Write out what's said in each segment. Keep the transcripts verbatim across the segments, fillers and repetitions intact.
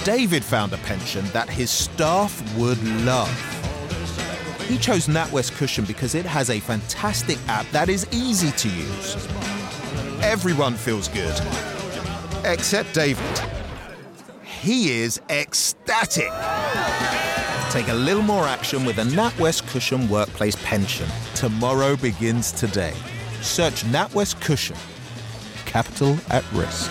David found a pension that his staff would love. He chose NatWest Cushion because it has a fantastic app that is easy to use. Everyone feels good, except David. He is ecstatic. Take a little more action with a NatWest Cushion workplace pension. Tomorrow begins today. Search NatWest Cushion. Capital at risk.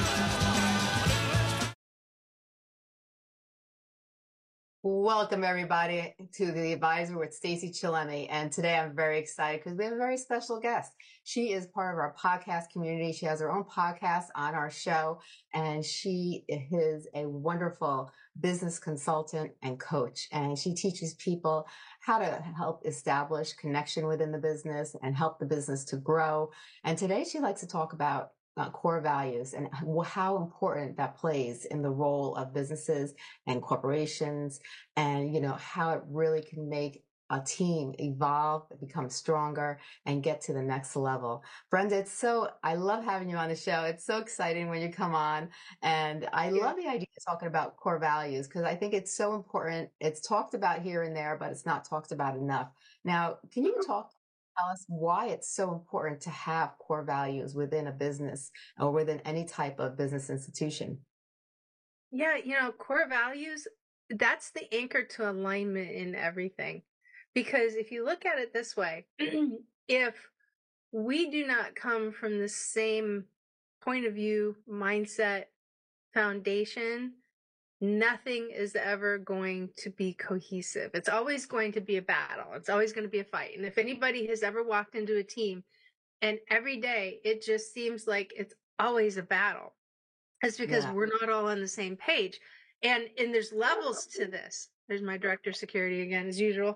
Welcome, everybody, to The Advisor with Stacey Chillemi. And today I'm very excited because we have a very special guest. She is part of our podcast community. She has her own podcast on our show, and she is a wonderful business consultant and coach. And she teaches people how to help establish connection within the business and help the business to grow. And today she likes to talk about Uh, core values and how important that plays in the role of businesses and corporations, and you know how it really can make a team evolve, become stronger, and get to the next level. Brenda, it's so I love having you on the show. It's so exciting when you come on, and I love the idea of talking about core values because I think it's so important. It's talked about here and there, but it's not talked about enough. Now, can you talk? Tell us why it's so important to have core values within a business or within any type of business institution. Yeah, you know, core values, that's the anchor to alignment in everything. Because if you look at it this way, if we do not come from the same point of view, mindset, foundation, nothing is ever going to be cohesive. It's always going to be a battle. It's always going to be a fight. And if anybody has ever walked into a team and every day it just seems like it's always a battle, it's because Yeah. we're not all on the same page. And and there's levels to this. There's my director of security again, as usual.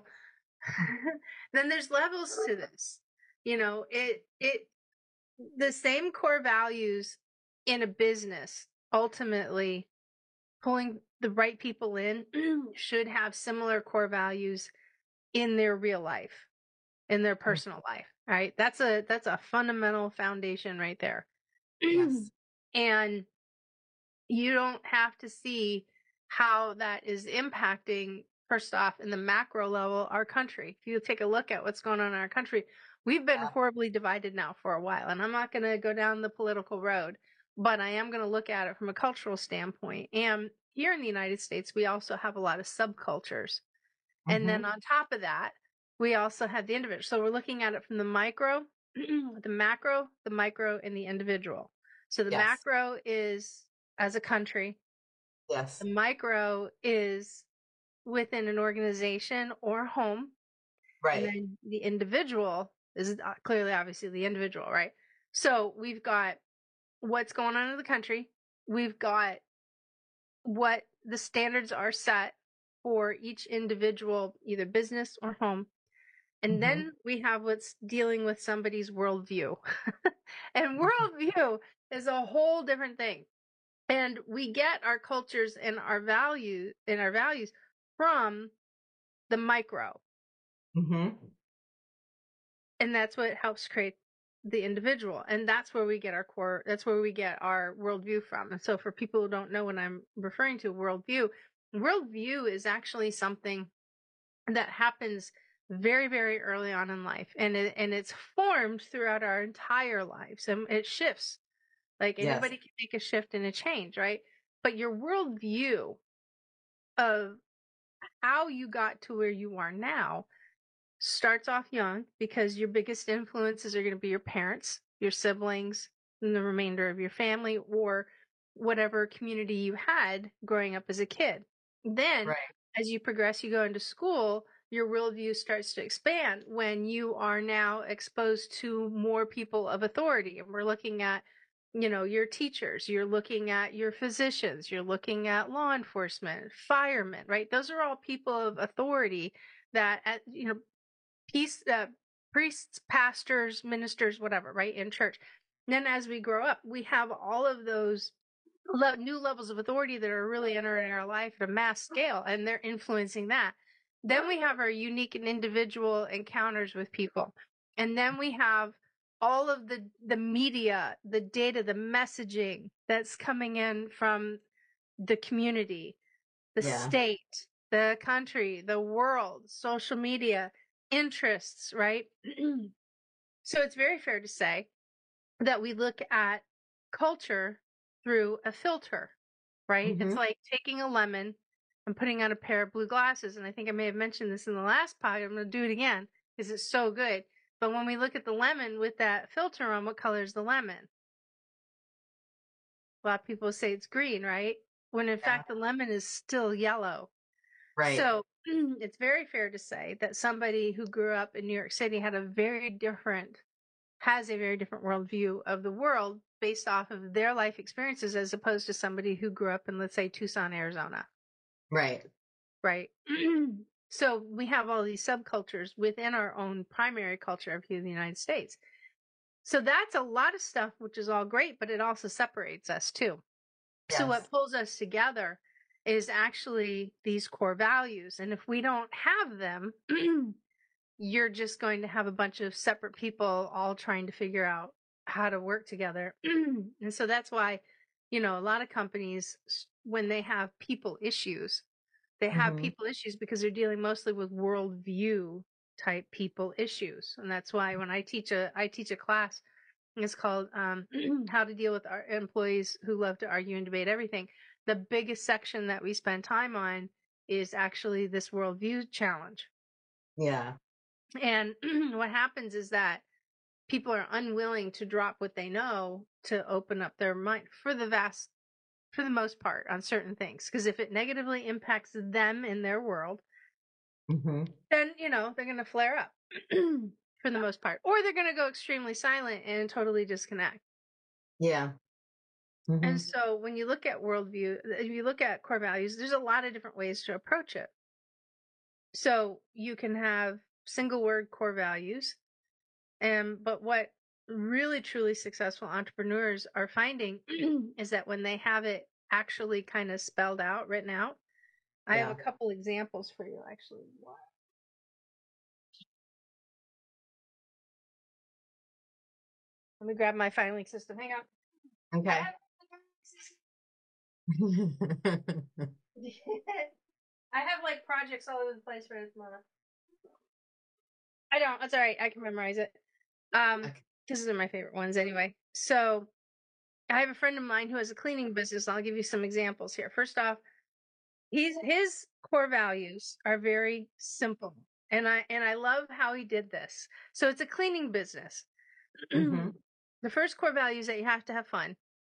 Then there's levels to this. You know, it it the same core values in a business ultimately pulling the right people in should have similar core values in their real life, in their personal life, right? That's a that's a fundamental foundation right there. Yes. And you don't have to see how that is impacting, first off, in the macro level, our country. If you take a look at what's going on in our country, we've been Yeah. horribly divided now for a while. And I'm not going to go down the political road, but I am going to look at it from a cultural standpoint. And here in the United States, we also have a lot of subcultures. And then Mhm. on top of that, we also have the individual. So we're looking at it from the micro, the macro, the micro, and the individual. So the Yes. macro is as a country. Yes. The micro is within an organization or home. And Right. then the individual is uh, clearly, obviously, the individual, right? So we've got what's going on in the country. We've got what the standards are set for each individual, either business or home. And Mhm. then we have what's dealing with somebody's worldview. And worldview is a whole different thing. And we get our cultures and our values and our values from the micro. Mhm. And that's what helps create the individual. And that's where we get our core, that's where we get our worldview from. And so for people who don't know what I'm referring to, worldview, worldview is actually something that happens very, very early on in life. And it, and it's formed throughout our entire lives, and it shifts. Like Yes. anybody can make a shift and a change, right? But your worldview of how you got to where you are now starts off young, because your biggest influences are going to be your parents, your siblings, and the remainder of your family, or whatever community you had growing up as a kid. Then, Right. as you progress, you go into school, your worldview starts to expand when you are now exposed to more people of authority. And we're looking at, you know, your teachers, you're looking at your physicians, you're looking at law enforcement, firemen, right? Those are all people of authority that, at, you know, peace, uh, priests, pastors, ministers, whatever, right, in church. And then as we grow up, we have all of those le- new levels of authority that are really entering our life at a mass scale, and they're influencing that. Then we have our unique and individual encounters with people. And then we have all of the, the media, the data, the messaging that's coming in from the community, the Yeah. state, the country, the world, social media, interests, right? So it's very fair to say that we look at culture through a filter, right? Mm-hmm. It's like taking a lemon and putting on a pair of blue glasses. And I think I may have mentioned this in the last pod. I'm going to do it again because it's so good. But when we look at the lemon with that filter on, what color is the lemon? A lot of people say it's green, right? When in Yeah. fact the lemon is still yellow. Right. So it's very fair to say that somebody who grew up in New York City had a very different, has a very different worldview of the world based off of their life experiences as opposed to somebody who grew up in, let's say, Tucson, Arizona. Right. Right. So we have all these subcultures within our own primary culture of here in the United States. So that's a lot of stuff, which is all great, but it also separates us too. Yes. So what pulls us together is actually these core values. And if we don't have them, you're just going to have a bunch of separate people all trying to figure out how to work together. And so that's why, you know, a lot of companies, when they have people issues, they have Mhm. people issues because they're dealing mostly with worldview type people issues. And that's why when I teach a, I teach a class, it's called um, How to Deal with Our Employees Who Love to Argue and Debate Everything. The biggest section that we spend time on is actually this worldview challenge. Yeah. And what happens is that people are unwilling to drop what they know to open up their mind for the vast, for the most part on certain things. Because if it negatively impacts them in their world, Mm-hmm. then, you know, they're going to flare up for the most part. Or they're going to go extremely silent and totally disconnect. Yeah. Mm-hmm. And so when you look at worldview, if you look at core values, there's a lot of different ways to approach it. So you can have single word core values. And, but what really truly successful entrepreneurs are finding is that when they have it actually kind of spelled out, written out, I Yeah. have a couple examples for you actually. Let me grab my filing system. Hang on. Okay. I have like projects all over the place right at the moment. I don't. That's all right. I can memorize it. Um, Okay. These are my favorite ones anyway. So I have a friend of mine who has a cleaning business. I'll give you some examples here. First off, he's his core values are very simple, and I and I love how he did this. So it's a cleaning business. Mm-hmm. The first core value is that you have to have fun.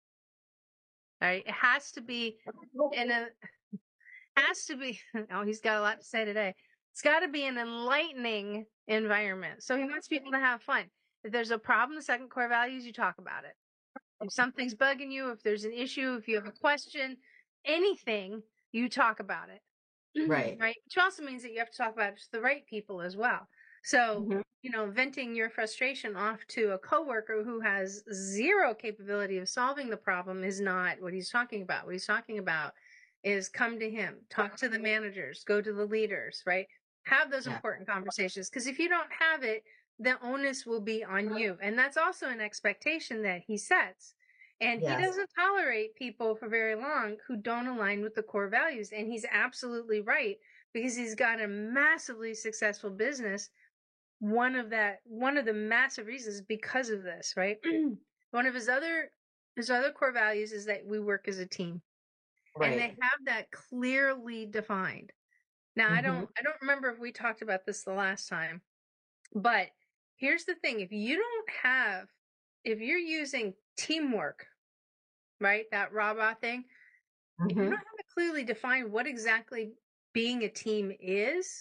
All right, it has to be in a has to be. Oh, he's got a lot to say today. It's got to be an enlightening environment. So he wants people to have fun. If there's a problem, the second core value is you talk about it. If something's bugging you, if there's an issue, if you have a question, anything, you talk about it. Right. Right. Which also means that you have to talk about it to the right people as well. So, Mm-hmm. you know, venting your frustration off to a coworker who has zero capability of solving the problem is not what he's talking about. What he's talking about is come to him, talk to the managers, go to the leaders, right? Have those Yeah. important conversations. Because if you don't have it, the onus will be on you. And that's also an expectation that he sets. And Yes. he doesn't tolerate people for very long who don't align with the core values. And he's absolutely right because he's got a massively successful business. One of that, one of the massive reasons is because of this, right? One of his other, his other core values is that we work as a team. Right. And they have that clearly defined. Now, Mm-hmm. I don't, I don't remember if we talked about this the last time, but here's the thing. If you don't have, if you're using teamwork, right? That rah-rah thing. Mm-hmm. If you don't have it clearly defined what exactly being a team is,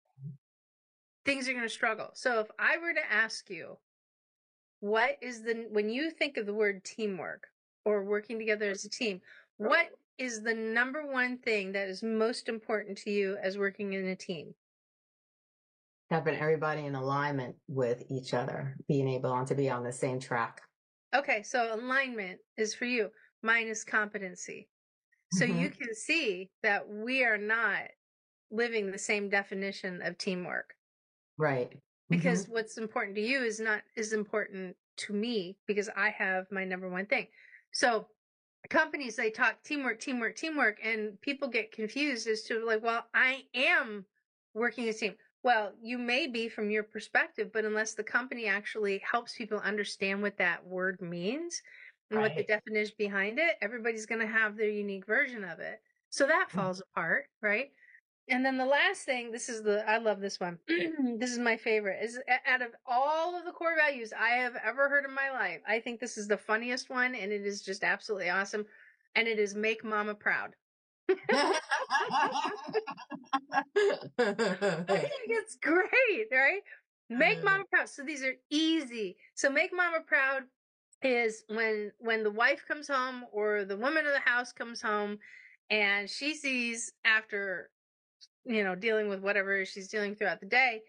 things are going to struggle. So if I were to ask you, what is the, when you think of the word teamwork or working together as a team, what is the number one thing that is most important to you as working in a team? Having everybody in alignment with each other, being able to be on the same track. Okay, so alignment is for you. Mine is competency. So Mm-hmm. you can see that we are not living the same definition of teamwork. Right. Because Mm-hmm. what's important to you is not is important to me because I have my number one thing. So companies, they talk teamwork, teamwork, teamwork, and people get confused as to like, well, I am working as a team. Well, you may be from your perspective, but unless the company actually helps people understand what that word means and right. what the definition behind it, everybody's going to have their unique version of it. So that falls mm-hmm. apart, right? And then the last thing, this is the, I love this one. This is my favorite, is out of all of the core values I have ever heard in my life, I think this is the funniest one, and it is just absolutely awesome. And it is make mama proud. I think it's great, right? Make mama proud. So these are easy. So make mama proud is when, when the wife comes home or the woman of the house comes home and she sees after, you know, dealing with whatever she's dealing throughout the day,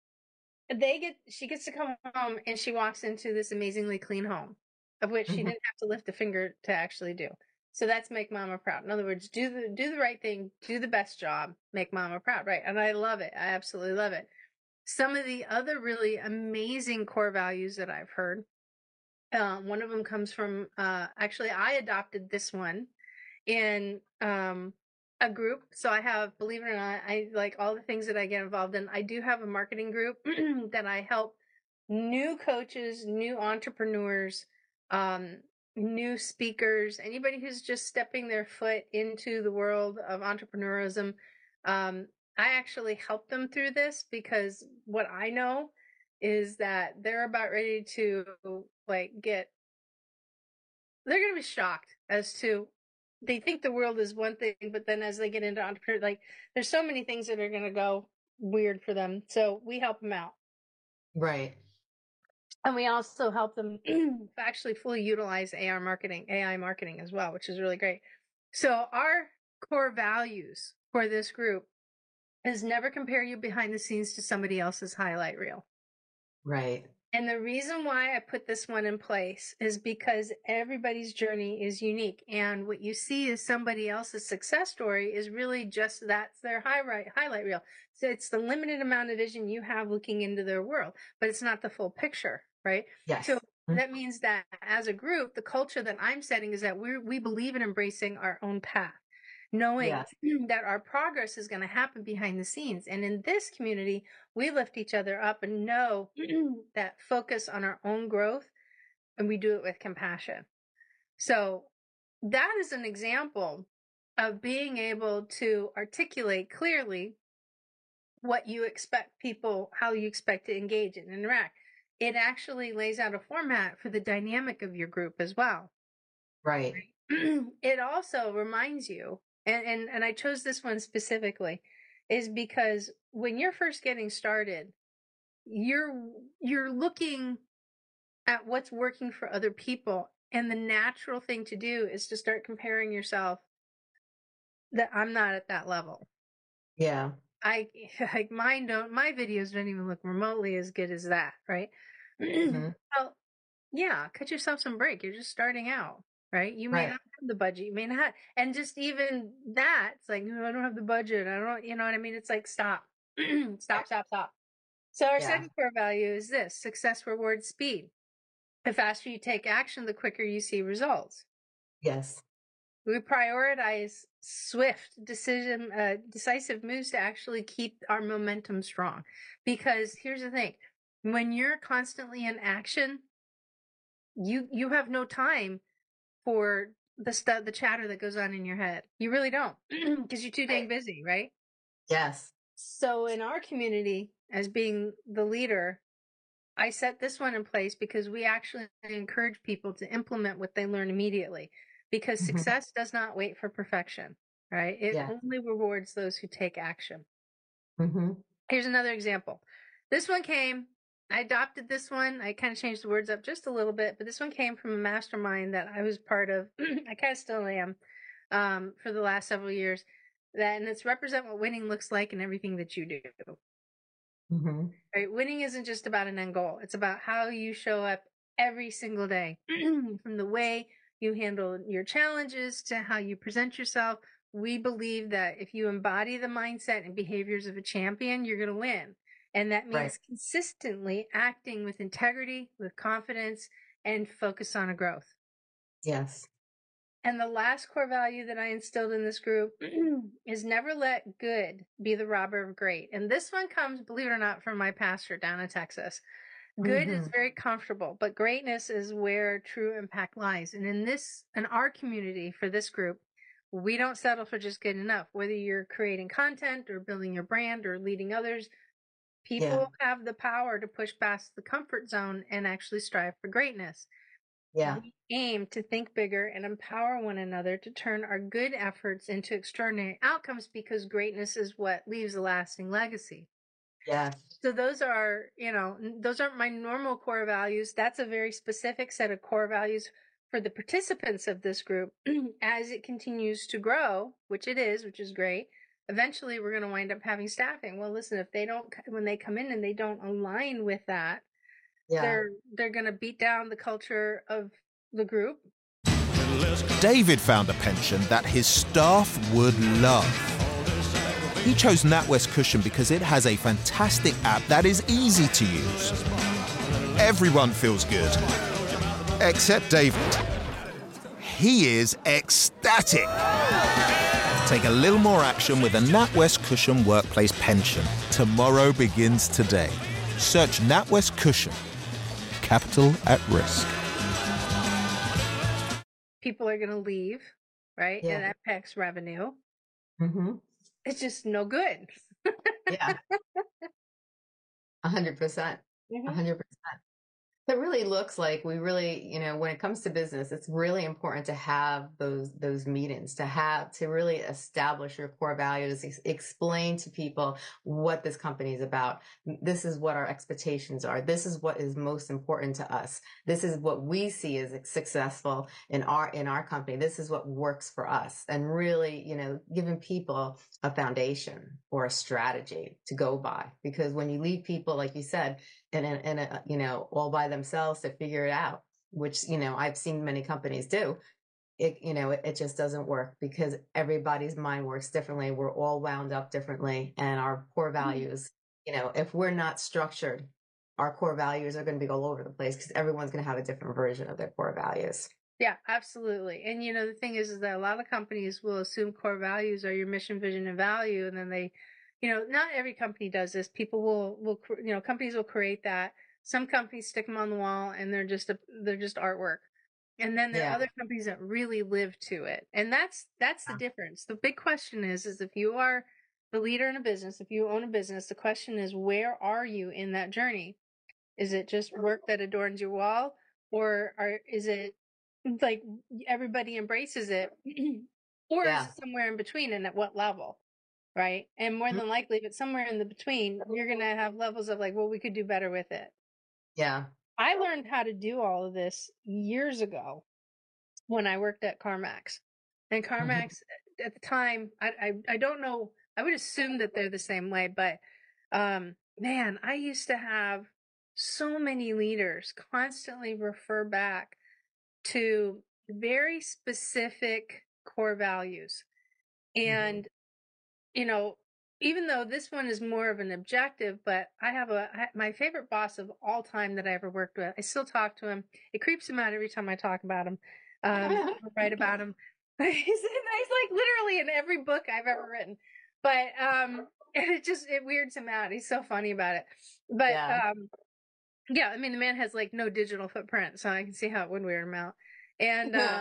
they get, she gets to come home and she walks into this amazingly clean home of which mm-hmm. she didn't have to lift a finger to actually do. So that's make mama proud. In other words, do the, do the right thing, do the best job, make mama proud. Right. And I love it. I absolutely love it. Some of the other really amazing core values that I've heard. Um, one of them comes from, uh, actually I adopted this one in, um, a group. So I have, believe it or not, I like all the things that I get involved in. I do have a marketing group that I help new coaches, new entrepreneurs, um, new speakers, anybody who's just stepping their foot into the world of entrepreneurism. Um, I actually help them through this because what I know is that they're about ready to like get, they're going to be shocked as to, they think the world is one thing, but then as they get into entrepreneur, like there's so many things that are going to go weird for them. So we help them out. Right. And we also help them actually fully utilize A R marketing, A I marketing as well, which is really great. So our core values for this group is never compare you behind the scenes to somebody else's highlight reel. Right. And the reason why I put this one in place is because everybody's journey is unique. And what you see is somebody else's success story is really just that's their highlight, highlight reel. So it's the limited amount of vision you have looking into their world, but it's not the full picture, right? Yes. So that means that as a group, the culture that I'm setting is that we we believe in embracing our own path, knowing yes. that our progress is going to happen behind the scenes. And in this community, we lift each other up and know that focus on our own growth, and we do it with compassion. So that is an example of being able to articulate clearly what you expect people, how you expect to engage and interact. It actually lays out a format for the dynamic of your group as well. Right. It also reminds you, and, and, and I chose this one specifically, is because when you're first getting started, you're, you're looking at what's working for other people. And the natural thing to do is to start comparing yourself that I'm not at that level. Yeah. I, like mine don't, my videos don't even look remotely as good as that. Right. Mm-hmm. Well, yeah, cut yourself some break. You're just starting out. Right. You may right. not have the budget. You may not. And just even that, it's like, no, I don't have the budget. I don't, you know what I mean? It's like, stop, stop, stop, stop. So our yeah. second core value is this: success rewards speed. The faster you take action, the quicker you see results. Yes. We prioritize swift decision, uh, decisive moves to actually keep our momentum strong. Because here's the thing. When you're constantly in action, you, you have no time for the stuff, the chatter that goes on in your head. You really don't, because you're too dang busy, right? Yes. So in our community, as being the leader, I set this one in place because we actually encourage people to implement what they learn immediately, because mm-hmm. success does not wait for perfection, right? It yeah. only rewards those who take action. Mm-hmm. Here's another example. This one came, I adopted this one. I kind of changed the words up just a little bit, but this one came from a mastermind that I was part of. I kind of still am, um, for the last several years. That, and it's represent what winning looks like in everything that you do. Mm-hmm. Right? Winning isn't just about an end goal. It's about how you show up every single day, from the way you handle your challenges to how you present yourself. We believe that if you embody the mindset and behaviors of a champion, you're going to win. And that means right. consistently acting with integrity, with confidence, and focus on a growth. Yes. And the last core value that I instilled in this group is never let good be the robber of great. And this one comes, believe it or not, from my pastor down in Texas. Good Mm-hmm. is very comfortable, but greatness is where true impact lies. And in this, in our community for this group, we don't settle for just good enough. Whether you're creating content or building your brand or leading others, people Yeah. have the power to push past the comfort zone and actually strive for greatness. Yeah. We aim to think bigger and empower one another to turn our good efforts into extraordinary outcomes because greatness is what leaves a lasting legacy. Yeah. So those are, you know, those aren't my normal core values. That's a very specific set of core values for the participants of this group. As it continues to grow, which it is, which is great, eventually we're going to wind up having staffing. Well, listen, if they don't, when they come in and they don't align with that, Yeah. they're, they're going to beat down the culture of the group. David found a pension that his staff would love. He chose NatWest Cushion because it has a fantastic app that is easy to use. Everyone feels good, except David. He is ecstatic. Take a little more action with a NatWest Cushion Workplace Pension. Tomorrow begins today. Search NatWest Cushion. Capital at risk. People are going to leave, right? Yeah. And that impacts revenue. Mm-hmm. It's just no good. Yeah. A hundred percent. A Mhm. hundred percent. It really looks like we really, you know, when it comes to business, it's really important to have those those meetings, to have to really establish your core values, ex- explain to people what this company is about. This is what our expectations are. This is what is most important to us. This is what we see as successful in our in our company. This is what works for us, and really, you know, giving people a foundation or a strategy to go by. Because when you leave people, like you said, and, and, and you know, all by themselves to figure it out, which, you know, I've seen many companies do. It, you know, it, it just doesn't work because everybody's mind works differently. We're all wound up differently, and our core values, you know, if we're not structured, our core values are going to be all over the place because everyone's going to have a different version of their core values. Yeah, absolutely. And you know, the thing is, is that a lot of companies will assume core values are your mission, vision, and value, and then they, you know, not every company does this. People will, will, you know, companies will create that. Some companies stick them on the wall, and they're just a, they're just artwork. And then there are Yeah. other companies that really live to it, and that's that's the difference. The big question is, is if you are the leader in a business, if you own a business, the question is, where are you in that journey? Is it just work that adorns your wall, or are, is it like everybody embraces it, or Yeah. is it somewhere in between, and at what level, right? And more than likely, if it's somewhere in the between, you're going to have levels of like, well, we could do better with it. Yeah. I learned how to do all of this years ago when I worked at CarMax. And CarMax at the time, I, I, I don't know, I would assume that they're the same way, but um, man, I used to have so many leaders constantly refer back to very specific core values. And, you know, even though this one is more of an objective, but I have a, I, my favorite boss of all time that I ever worked with, I still talk to him. It creeps him out every time I talk about him, um, or write about him. he's, he's like literally in every book I've ever written, but, um, and it just, it weirds him out. He's so funny about it. But, Yeah. um, yeah, I mean, the man has like no digital footprint, so I can see how it would weird him out. And, uh,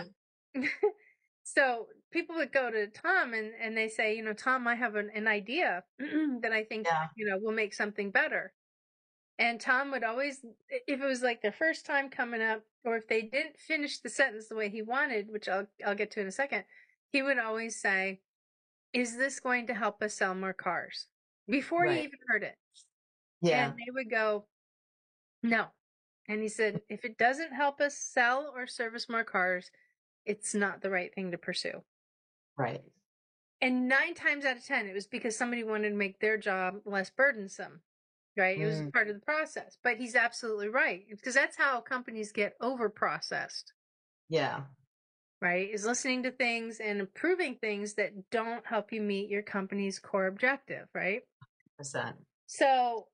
so people would go to Tom and, and they say, you know, Tom, I have an, an idea that I think, Yeah. you know, will make something better. And Tom would always, if it was like their first time coming up, or if they didn't finish the sentence the way he wanted, which I'll, I'll get to in a second, he would always say, is this going to help us sell more cars? Before Right. he even heard it. Yeah. And they would go, no. And he said, if it doesn't help us sell or service more cars, it's not the right thing to pursue. Right. And nine times out of ten, it was because somebody wanted to make their job less burdensome, right? It was Mm. part of the process. But he's absolutely right, because that's how companies get over processed, Yeah. right? Is listening to things and approving things that don't help you meet your company's core objective, right? Percent. So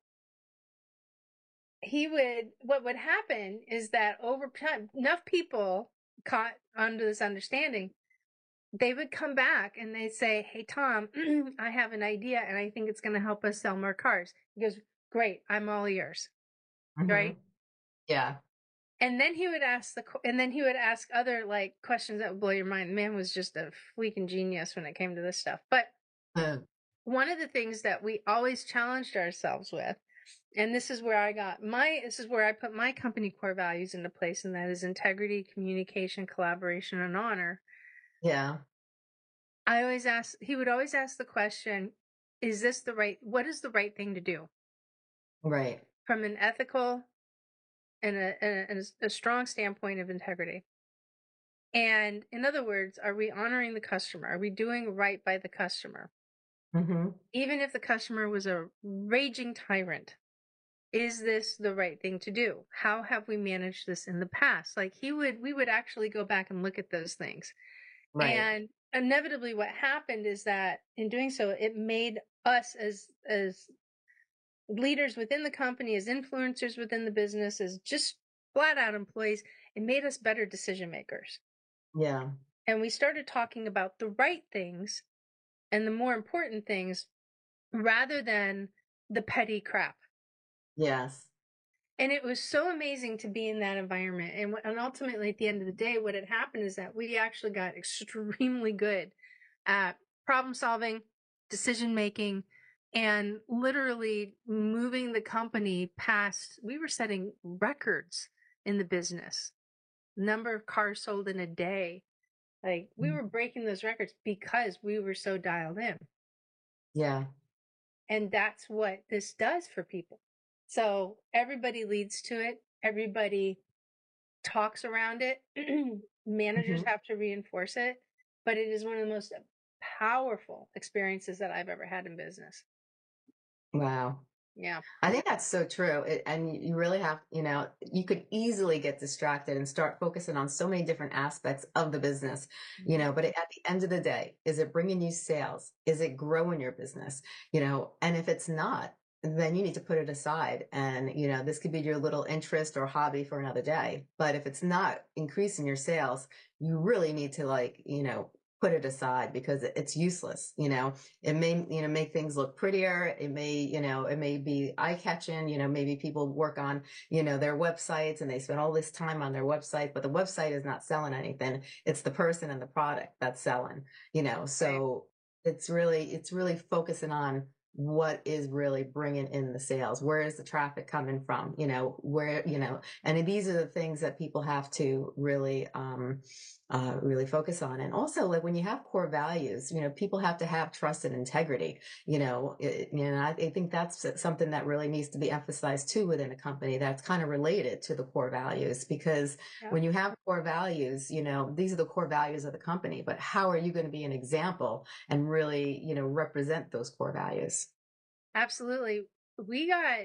he would, what would happen is that over time, enough people caught under this understanding, they would come back and they'd say, "Hey, Tom, I have an idea and I think it's going to help us sell more cars." He goes, "Great, I'm all ears." Mm-hmm. Right? Yeah. And then he would ask the, and then he would ask other like questions that would blow your mind. The man was just a freaking genius when it came to this stuff. But Mm. one of the things that we always challenged ourselves with, and this is where I got my, this is where I put my company core values into place, and that is integrity, communication, collaboration, and honor. Yeah. I always ask, he would always ask the question, is this the right, what is the right thing to do? Right. From an ethical and a, and a, a strong standpoint of integrity. And in other words, are we honoring the customer? Are we doing right by the customer? Mm-hmm. Even if the customer was a raging tyrant, is this the right thing to do? How have we managed this in the past? Like he would, we would actually go back and look at those things. Right. And inevitably what happened is that in doing so, it made us as, as leaders within the company, as influencers within the business, as just flat out employees, it made us better decision makers. Yeah. And we started talking about the right things and the more important things rather than the petty crap. Yes. And it was so amazing to be in that environment. And, and ultimately, at the end of the day, what had happened is that we actually got extremely good at problem solving, decision making, and literally moving the company past. We were setting records in the business, number of cars sold in a day. Like we were breaking those records because we were so dialed in. Yeah. And that's what this does for people. So everybody leads to it. Everybody talks around it. Managers Mm-hmm. have to reinforce it. But it is one of the most powerful experiences that I've ever had in business. Wow. Yeah. I think that's so true. It, and you really have, you know, you could easily get distracted and start focusing on so many different aspects of the business, you know, but at the end of the day, is it bringing you sales? Is it growing your business? You know, and if it's not, then you need to put it aside. And, you know, this could be your little interest or hobby for another day. But if it's not increasing your sales, you really need to like, you know, put it aside because it's useless. You know, it may, you know, make things look prettier. It may, you know, it may be eye catching, you know, maybe people work on, you know, their websites and they spend all this time on their website, but the website is not selling anything. It's the person and the product that's selling, you know, so it's really, it's really focusing on what is really bringing in the sales. Where is the traffic coming from? You know, where, you know, and these are the things that people have to really, um, uh, really focus on. And also like when you have core values, you know, people have to have trust and integrity, you know, it, you know, I, I think that's something that really needs to be emphasized too within a company that's kind of related to the core values, because yeah. when you have core values, you know, these are the core values of the company, but how are you going to be an example and really, you know, represent those core values? Absolutely. We got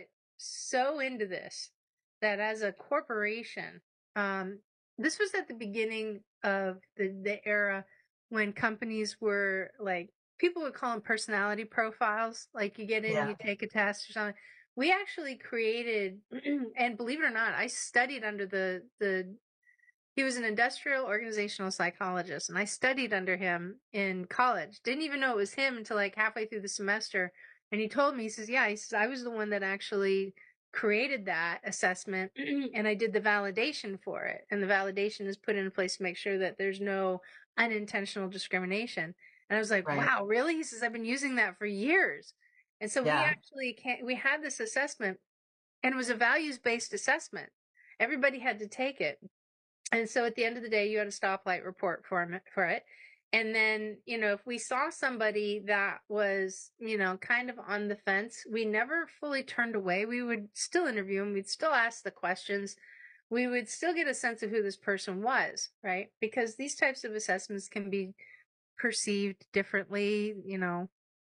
so into this that as a corporation, um, this was at the beginning of the, the era when companies were like, people would call them personality profiles. Like you get in, yeah. you take a test or something. We actually created, and believe it or not, I studied under the, the, he was an industrial organizational psychologist, and I studied under him in college. Didn't even know it was him until like halfway through the semester. And he told me, he says, yeah, he says, I was the one that actually created that assessment and I did the validation for it. And the validation is put in place to make sure that there's no unintentional discrimination. And I was like, right. Wow, really? He says, I've been using that for years. And so yeah. we actually can't, we had this assessment, and it was a values-based assessment. Everybody had to take it. And so at the end of the day, you had a stoplight report for him, for it. And then, you know, if we saw somebody that was, you know, kind of on the fence, we never fully turned away. We would still interview them. We'd still ask the questions. We would still get a sense of who this person was, right? Because these types of assessments can be perceived differently, you know,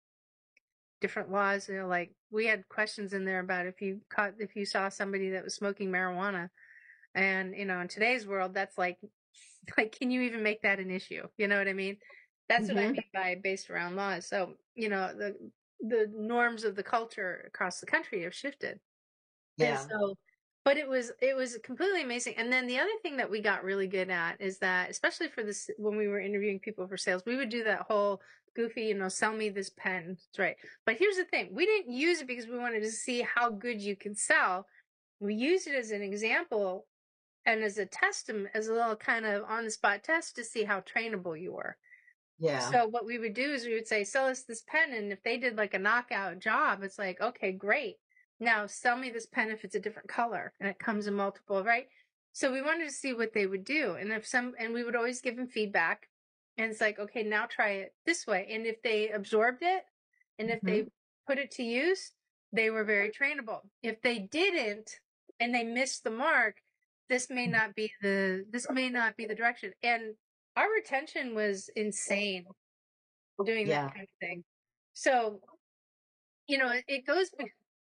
different laws, you know, like we had questions in there about if you caught, if you saw somebody that was smoking marijuana. And, you know, in today's world, that's like, like, can you even make that an issue? You know what I mean? That's mm-hmm. what I mean by based around laws. So, you know, the the norms of the culture across the country have shifted. Yeah. And so but it was it was completely amazing. And then the other thing that we got really good at is that, especially for this, when we were interviewing people for sales, we would do that whole goofy, you know, sell me this pen. That's right. But here's the thing: we didn't use it because we wanted to see how good you can sell. We used it as an example and as a test, as a little kind of on the spot test to see how trainable you were. Yeah. So what we would do is we would say, sell us this pen. And if they did like a knockout job, it's like, okay, great. Now sell me this pen if it's a different color and it comes in multiple, right? So we wanted to see what they would do. And if some, and we would always give them feedback. And it's like, okay, now try it this way. And if they absorbed it and if mm-hmm. they put it to use, they were very trainable. If they didn't and they missed the mark, this may not be the, this may not be the direction. And our retention was insane doing yeah. that kind of thing. So, you know, it, it goes,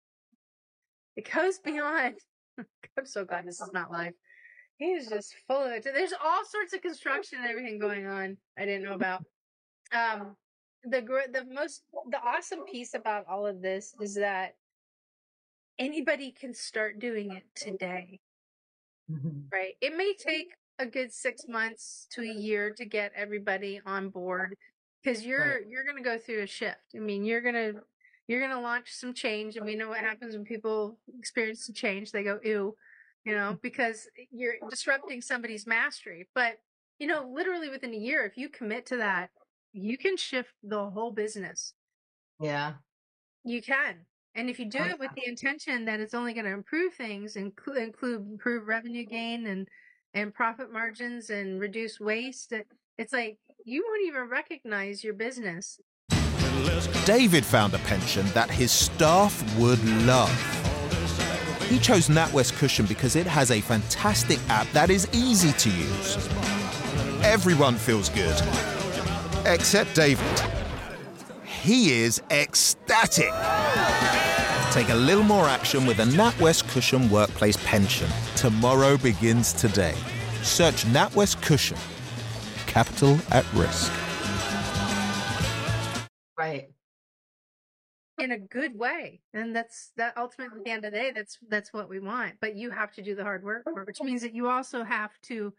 it goes beyond. I'm so glad this is not live. He's just full of it. There's all sorts of construction and everything going on I didn't know about. Um, the the most the awesome piece about all of this is that anybody can start doing it today, mm-hmm. right? It may take a good six months to a year to get everybody on board because you're right. you're going to go through a shift. I mean, you're going to you're going to launch some change, and we know what happens when people experience some change. They go, ew, you know, because you're disrupting somebody's mastery. But, you know, literally within a year, if you commit to that, you can shift the whole business. Yeah. You can. And if you do it with the intention that it's only going to improve things, include, include improve revenue gain and and profit margins and reduce waste, it's like you won't even recognize your business. David found a pension that his staff would love. He chose NatWest Cushion because it has a fantastic app that is easy to use. Everyone feels good, except David. He is ecstatic. Take a little more action with a NatWest Cushion Workplace Pension. Tomorrow begins today. Search NatWest Cushion. Capital at risk. Right. In a good way. And that's that ultimately at the end of the day, that's that's what we want. But you have to do the hard work for it, which means that you also have to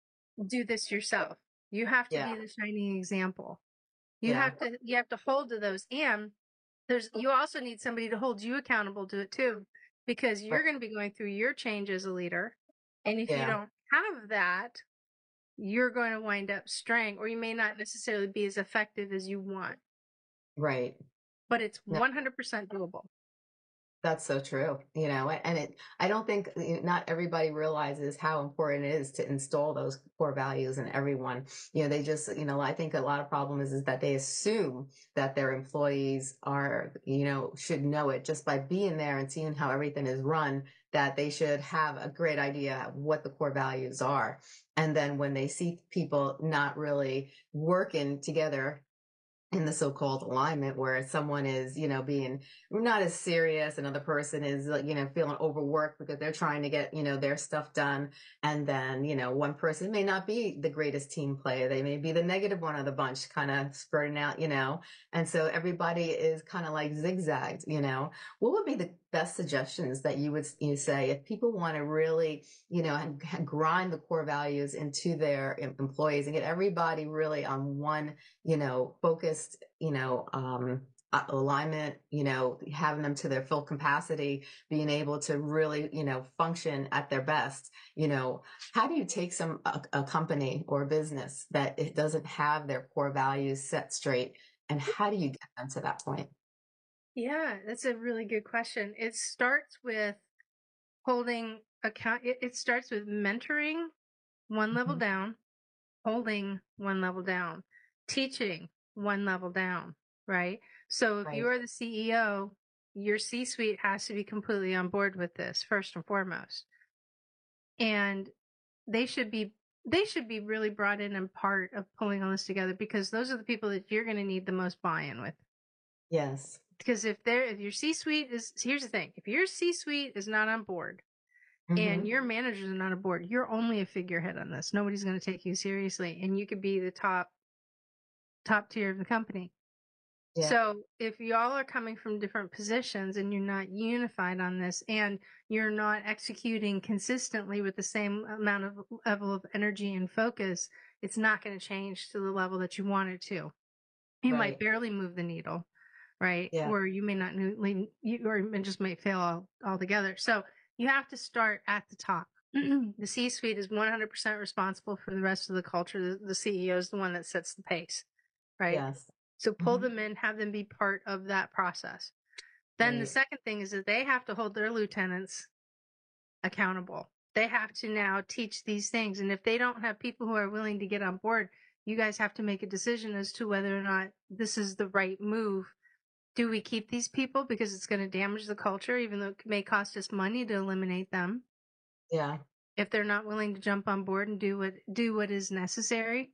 do this yourself. You have to yeah. be the shining example. You yeah. have to you have to hold to those. And there's you also need somebody to hold you accountable to it too. Because you're going to be going through your change as a leader. And if yeah. you don't have that, you're going to wind up straying, or you may not necessarily be as effective as you want. Right. But it's one hundred percent doable. That's so true. You know, and it, I don't think not everybody realizes how important it is to install those core values in everyone. You know, they just, you know, I think a lot of problem is, is that they assume that their employees are, you know, should know it just by being there and seeing how everything is run, that they should have a great idea of what the core values are. And then when they see people not really working together in the so-called alignment where someone is, you know, being not as serious, another person is, you know, feeling overworked because they're trying to get, you know, their stuff done. And then, you know, one person may not be the greatest team player. They may be the negative one of the bunch, kind of spurting out, you know, and so everybody is kind of like zigzagged, you know. What would be the best suggestions that you would you say if people want to really, you know, grind the core values into their employees and get everybody really on one, you know, focused, you know, um, alignment, you know, having them to their full capacity, being able to really, you know, function at their best, you know, how do you take some, a, a company or a business that it doesn't have their core values set straight, and how do you get them to that point? Yeah, that's a really good question. It starts with holding account. It, it starts with mentoring one level mm-hmm. down, holding one level down, teaching one level down, right? So if right. you are the C E O, your C-suite has to be completely on board with this first and foremost. And they should be they should be really brought in and part of pulling all this together, because those are the people that you're going to need the most buy-in with. Yes. Because if they're if your C-suite is here's the thing, if your C-suite is not on board mm-hmm. and your managers are not on board, you're only a figurehead on this. Nobody's going to take you seriously, and you could be the top top tier of the company. Yeah. So if y'all are coming from different positions and you're not unified on this and you're not executing consistently with the same amount of level of energy and focus, it's not going to change to the level that you want it to. You Right. might barely move the needle, right? Yeah. Or you may not, you, or it just might fail all, altogether. So you have to start at the top. The C-suite is one hundred percent responsible for the rest of the culture. The, the C E O is the one that sets the pace, right? Yes. So pull Mhm. them in, have them be part of that process. Then the Right. second thing is that they have to hold their lieutenants accountable. They have to now teach these things. And if they don't have people who are willing to get on board, you guys have to make a decision as to whether or not this is the right move. Do we keep these people because it's going to damage the culture, even though it may cost us money to eliminate them? Yeah. If they're not willing to jump on board and do what do what is necessary,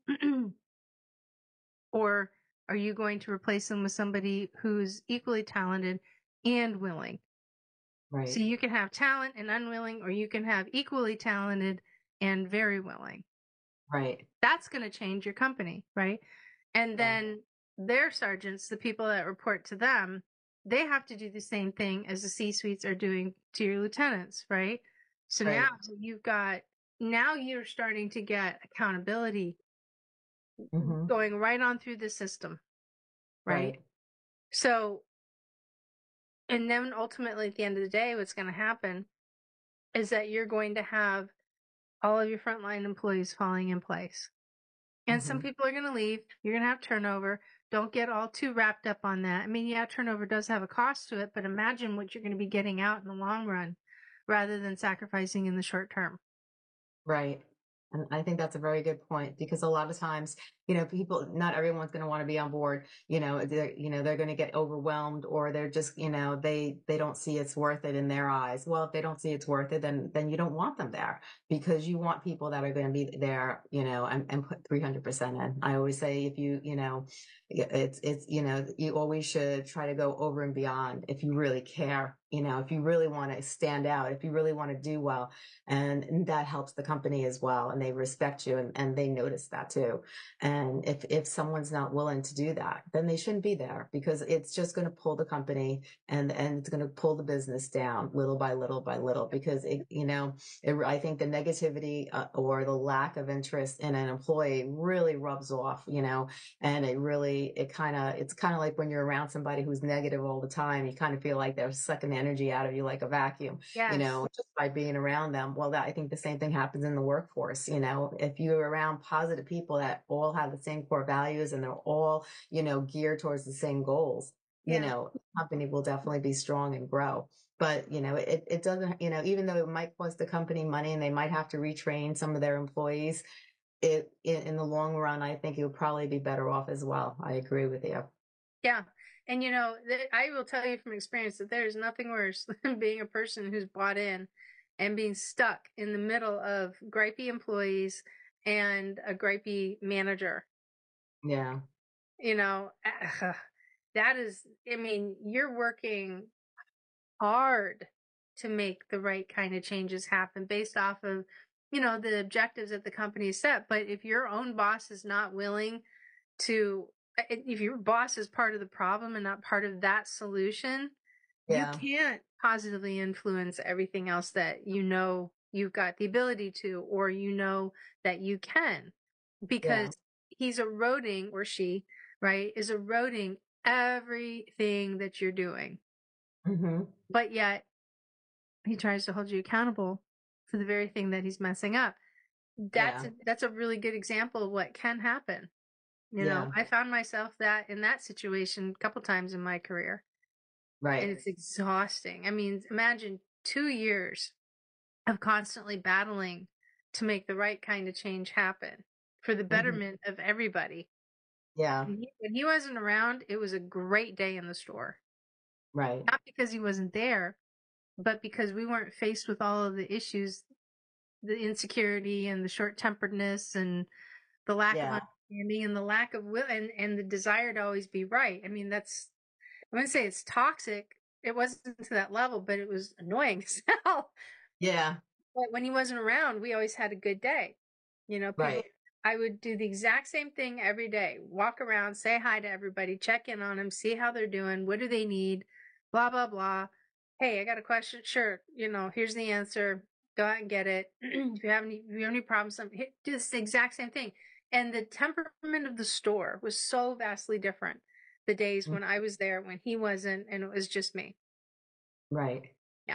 or are you going to replace them with somebody who's equally talented and willing? Right. So you can have talent and unwilling, or you can have equally talented and very willing. Right. That's going to change your company, right? And then yeah. their sergeants, the people that report to them, they have to do the same thing as the C-suites are doing to your lieutenants, right? So right. now you've got, now you're starting to get accountability mm-hmm. going right on through the system, right? right? So, and then ultimately at the end of the day, what's going to happen is that you're going to have all of your frontline employees falling in place. And mm-hmm. some people are going to leave. You're going to have turnover. Don't get all too wrapped up on that. I mean, yeah, turnover does have a cost to it, but imagine what you're going to be getting out in the long run rather than sacrificing in the short term. Right. And I think that's a very good point, because a lot of times, you know, people, not everyone's going to want to be on board. You know, they're, you know, they're going to get overwhelmed, or they're just, you know, they, they don't see it's worth it in their eyes. Well, if they don't see it's worth it, then, then you don't want them there, because you want people that are going to be there, you know, and, and put three hundred percent in. I always say, if you, you know, it's, it's, you know, you always should try to go over and beyond if you really care, you know, if you really want to stand out, if you really want to do well, and, and that helps the company as well. And they respect you, and, and they notice that too. And if, if someone's not willing to do that, then they shouldn't be there, because it's just going to pull the company and, and it's going to pull the business down little by little by little, because it, you know, it, I think the negativity uh, or the lack of interest in an employee really rubs off, you know, and it really, it kind of, it's kind of like when you're around somebody who's negative all the time, you kind of feel like they're sucking energy out of you like a vacuum, yes. you know, just by being around them. Well, that, I think the same thing happens in the workforce. You know, if you're around positive people that all have the same core values and they're all, you know, geared towards the same goals, you yeah. know, the company will definitely be strong and grow. But, you know, it, it doesn't, you know, even though it might cost the company money and they might have to retrain some of their employees, it, in, in the long run, I think it would probably be better off as well. I agree with you. Yeah. And, you know, th- I will tell you from experience that there's nothing worse than being a person who's bought in and being stuck in the middle of gripey employees and a gripey manager. Yeah. You know, uh, that is, I mean, you're working hard to make the right kind of changes happen based off of, you know, the objectives that the company has set. But if your own boss is not willing to, if your boss is part of the problem and not part of that solution, yeah. you can't positively influence everything else that you know you've got the ability to, or you know that you can, because yeah. he's eroding, or she, right, is eroding everything that you're doing. Mm-hmm. But yet he tries to hold you accountable for the very thing that he's messing up. That's, yeah. a, that's a really good example of what can happen. You yeah. know, I found myself that in that situation a couple times in my career. Right. And it's exhausting. I mean, imagine two years of constantly battling to make the right kind of change happen for the betterment mm-hmm. of everybody. Yeah. When he, when he wasn't around, it was a great day in the store. Right. Not because he wasn't there, but because we weren't faced with all of the issues, the insecurity and the short-temperedness and the lack yeah. of understanding and the lack of will and, and the desire to always be right. I mean, that's, I wouldn't say it's toxic. It wasn't to that level, but it was annoying as hell. Yeah. But when he wasn't around, we always had a good day. You know, people right. I would do the exact same thing every day. Walk around, say hi to everybody, check in on them, see how they're doing, what do they need, blah, blah, blah. Hey, I got a question. Sure. You know, here's the answer. Go out and get it. if you have any, if you have any problems, do this exact same thing. And the temperament of the store was so vastly different the days when I was there, when he wasn't, and it was just me. Right. Yeah.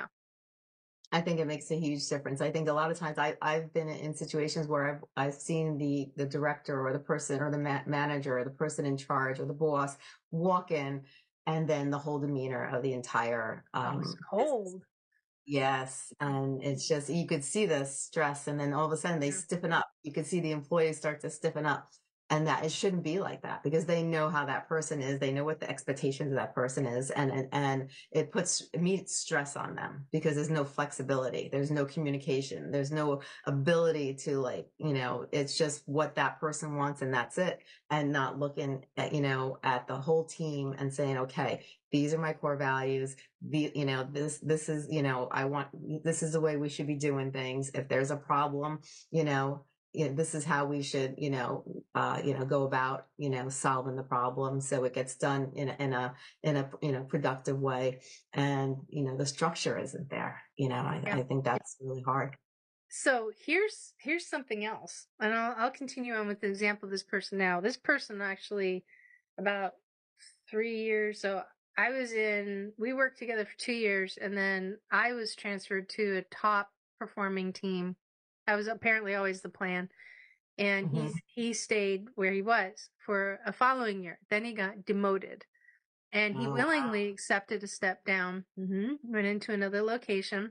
I think it makes a huge difference. I think a lot of times I, I've been in situations where I've, I've seen the, the director or the person or the ma- manager or the person in charge or the boss walk in, and then the whole demeanor of the entire, um, it's cold. Yes. And it's just, you could see the stress, and then all of a sudden they Yeah. stiffen up. You could see the employees start to stiffen up, and that it shouldn't be like that, because they know how that person is. They know what the expectations of that person is. And, and, and it puts immediate stress on them because there's no flexibility. There's no communication. There's no ability to, like, you know, it's just what that person wants and that's it. And not looking at, you know, at the whole team and saying, okay, these are my core values. The, you know, this, this is, you know, I want, this is the way we should be doing things. If there's a problem, you know, you know, this is how we should, you know, uh, you know, go about, you know, solving the problem. So it gets done in a, in a, in a, you know, productive way. And, you know, the structure isn't there. You know, I, Yeah. I think that's really hard. So here's here's something else, and I'll I'll continue on with the example of this person now. This person actually, about three years. So I was in. We worked together for two years, and then I was transferred to a top performing team. That was apparently always the plan, and Mhm. he he stayed where he was for a following year. Then he got demoted, and he Oh, willingly accepted a step down. hmm Went into another location,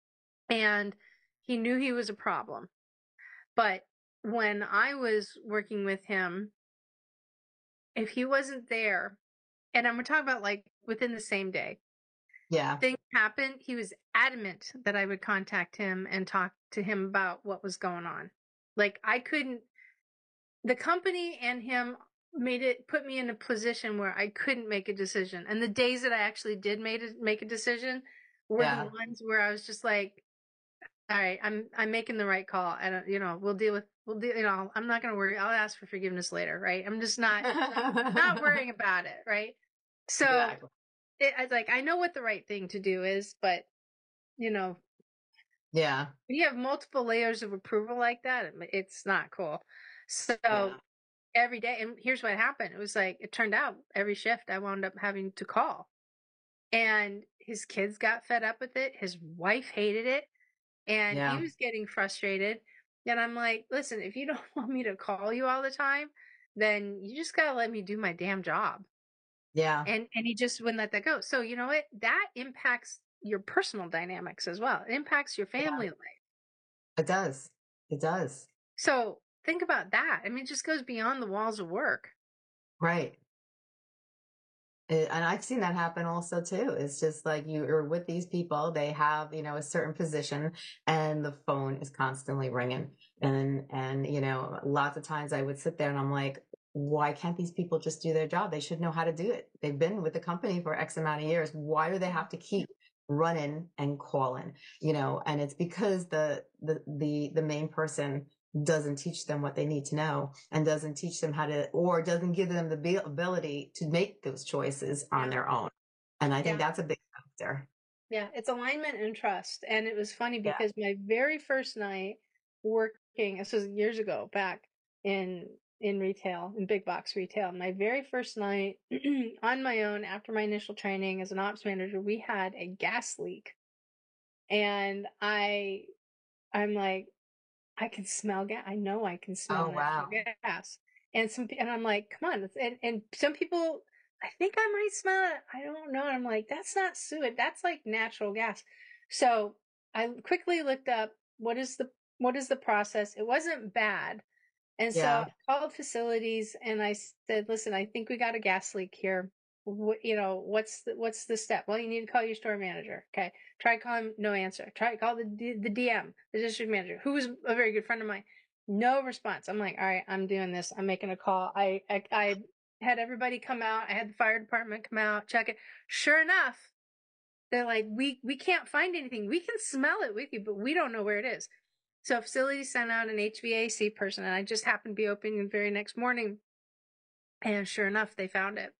and he knew he was a problem. But when I was working with him, if he wasn't there, and I'm talking about like within the same day, yeah. things happened, he was adamant that I would contact him and talk to him about what was going on. Like I couldn't, the company and him made it, put me in a position where I couldn't make a decision. And the days that I actually did make a, make a decision were Yeah. the ones where I was just like, all right, I'm I'm making the right call, and you know we'll deal with we'll deal. You know, I'm not going to worry. I'll ask for forgiveness later, right? I'm just not not worrying about it, right? So Exactly. it, I like I know what the right thing to do is, but you know, Yeah. when you have multiple layers of approval like that, it, it's not cool. So Yeah. every day, and here's what happened. It was like it turned out every shift I wound up having to call, and his kids got fed up with it. His wife hated it. And he Yeah. was getting frustrated. And I'm like, listen, if you don't want me to call you all the time, then you just gotta let me do my damn job. Yeah. And and he just wouldn't let that go. So you know what? That impacts your personal dynamics as well. It impacts your family Yeah. life. It does. It does. So think about that. I mean, it just goes beyond the walls of work. Right. It- and I've seen that happen also too. It's just like you are with these people, they have, you know, a certain position, and the phone is constantly ringing. And, and, you know, lots of times I would sit there and I'm like, why can't these people just do their job? They should know how to do it. They've been with the company for X amount of years. Why do they have to keep running and calling? You know, and it's because the, the, the, the main person doesn't teach them what they need to know, and doesn't teach them how to, or doesn't give them the ability to make those choices on Yeah. their own. And I think Yeah. that's a big factor. Yeah, it's alignment and trust. And it was funny Yeah. because my very first night working, this was years ago back in in retail, in big box retail, my very first night on my own after my initial training as an ops manager, we had a gas leak. And I I'm like, I can smell gas. I know I can smell Oh, natural wow. gas. And some and I'm like, come on. And and some people, I think I might smell it. I don't know. And I'm like, that's not sewage. That's like natural gas. So I quickly looked up what is the what is the process. It wasn't bad. And so Yeah. I called facilities and I said, listen, I think we got a gas leak here. What, you know, what's the, what's the step? Well, you need to call your store manager. Okay. Try calling, no answer. Try call the, the D M, the district manager, who was a very good friend of mine. No response. I'm like, all right, I'm doing this. I'm making a call. I, I, I had everybody come out. I had the fire department come out, check it. Sure enough, they're like, we, we can't find anything. We can smell it with you, but we don't know where it is. So facility sent out an H V A C person, and I just happened to be opening the very next morning, and sure enough, they found it.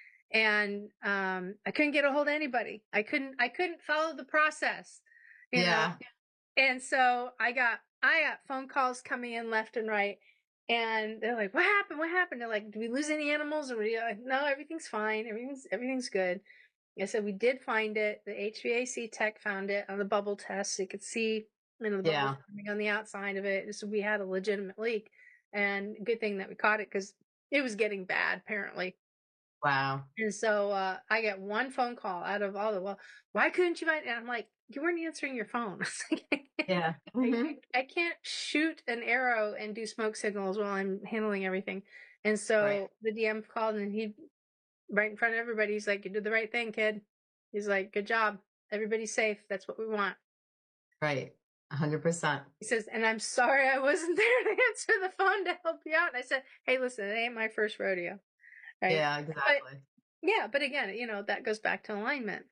And um, I couldn't get a hold of anybody. I couldn't. I couldn't follow the process. You Yeah. know? And so I got I got phone calls coming in left and right, and they're like, "What happened? What happened?" They're like, "Did we lose any animals?" And we're like, "No, everything's fine. Everything's everything's good." I said, "We did find it. The H V A C tech found it on the bubble test. So you could see, you know, the Yeah. bubbles coming on the outside of it. So we had a legitimate leak, and good thing that we caught it because it was getting bad apparently." Wow. And so uh, I get one phone call out of all the, well, why couldn't you find it? And I'm like, you weren't answering your phone. It's like, I, can't, Yeah. I, Mm-hmm. I, I can't shoot an arrow and do smoke signals while I'm handling everything. And so Right. the D M called, and he, right in front of everybody, he's like, you did the right thing, kid. He's like, good job. Everybody's safe. That's what we want. Right. A hundred percent. He says, and I'm sorry I wasn't there to answer the phone to help you out. And I said, hey, listen, it ain't my first rodeo. Right? Yeah, exactly. But, yeah, but again, you know, that goes back to alignment.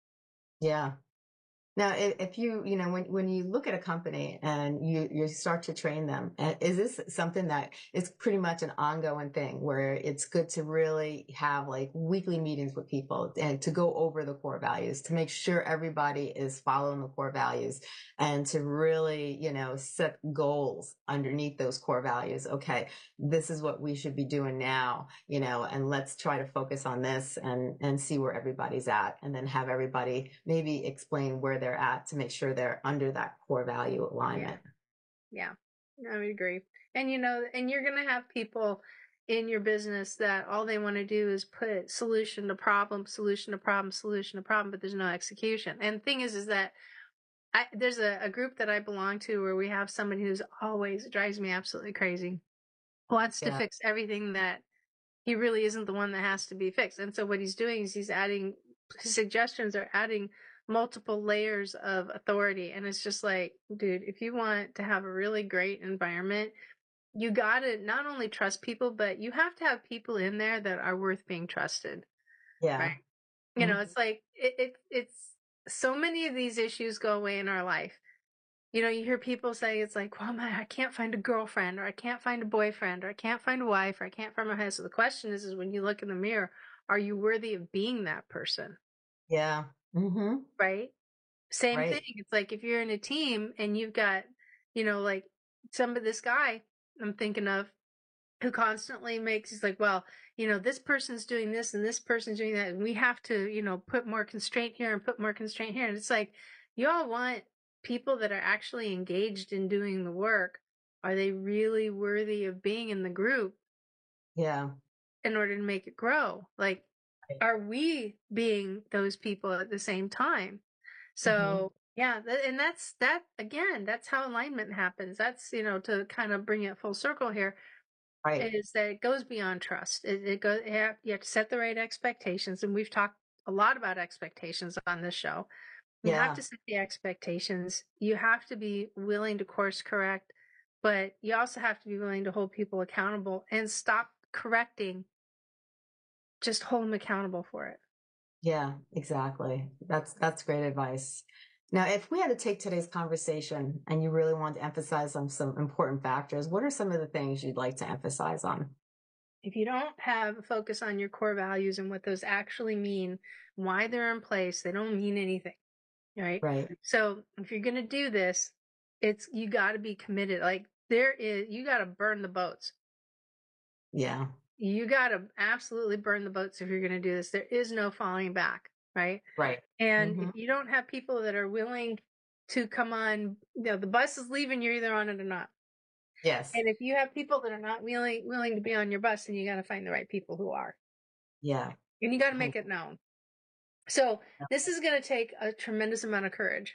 Yeah. Now, if, if you, you know, when, when you look at a company and you, you start to train them, uh, is this something that is pretty much an ongoing thing where it's good to really have like weekly meetings with people and to go over the core values, to make sure everybody is following the core values and to really, you know, set goals underneath those core values? Okay, this is what we should be doing now, you know, and let's try to focus on this and, and see where everybody's at, and then have everybody maybe explain where they're at to make sure they're under that core value alignment. Yeah, yeah, I would agree. And, you know, and you're going to have people in your business that all they want to do is put solution to problem, solution to problem, solution to problem, but there's no execution. And the thing is, is that I, there's a, a group that I belong to where we have somebody who's always, it drives me absolutely crazy, wants to Yeah. fix everything that he really isn't the one that has to be fixed. And so what he's doing is he's adding, his suggestions are adding multiple layers of authority. And it's just like, dude, if you want to have a really great environment, you got to not only trust people, but you have to have people in there that are worth being trusted. Yeah. Right. You know, it's like, it, it, it's so many of these issues go away in our life. You know, you hear people say, it's like, well, my, I can't find a girlfriend, or I can't find a boyfriend, or I can't find a wife, or I can't find my husband. So the question is, is when you look in the mirror, are you worthy of being that person? Yeah. Mm-hmm. Right? Same Right. thing. It's like if you're in a team and you've got, you know, like some of this guy I'm thinking of who constantly makes, he's like, well, you know, this person's doing this and this person's doing that, and we have to, you know, put more constraint here and put more constraint here. And it's like, you all want people that are actually engaged in doing the work. Are they really worthy of being in the group? Yeah. In order to make it grow? Like, are we being those people at the same time? So, mm-hmm. yeah, th- and that's, that, again, that's how alignment happens. That's, you know, to kind of bring it full circle here. Right. Is that it goes beyond trust. It, it goes, you have, you have to set the right expectations. And we've talked a lot about expectations on this show. You yeah. have to set the expectations. You have to be willing to course correct, but you also have to be willing to hold people accountable and stop correcting. Just hold them accountable for it. Yeah, exactly. That's, that's great advice. Now, if we had to take today's conversation and you really want to emphasize on some important factors, what are some of the things you'd like to emphasize on? If you don't have a focus on your core values and what those actually mean, why they're in place, they don't mean anything. Right. Right. So if you're going to do this, it's, you got to be committed. Like there is, you got to burn the boats. Yeah. You got to absolutely burn the boats if you're going to do this. There is no falling back. Right. Right. And mm-hmm. if you don't have people that are willing to come on, you know, the bus is leaving, you're either on it or not. Yes. And if you have people that are not willing, willing to be on your bus, then you got to find the right people who are. Yeah. And you got to make it known. So this is going to take a tremendous amount of courage.